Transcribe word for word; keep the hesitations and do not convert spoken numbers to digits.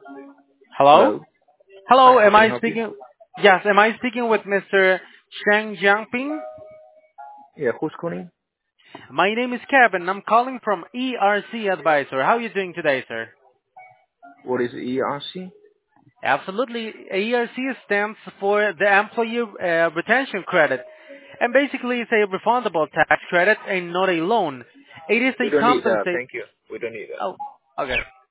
Hello? Hello. Hello, Hi, how am can I I help you? speaking? Yes, am I speaking with Mister Cheng Jiangping? Yeah, who's calling? My name is Kevin. I'm calling from E R C Advisor. How are you doing today, sir? What is E R C? Absolutely. E R C stands for the Employee uh, Retention Credit. And basically it's a refundable tax credit and not a loan. It is We a don't need that. compensate. Thank you. We don't need that. Oh, okay.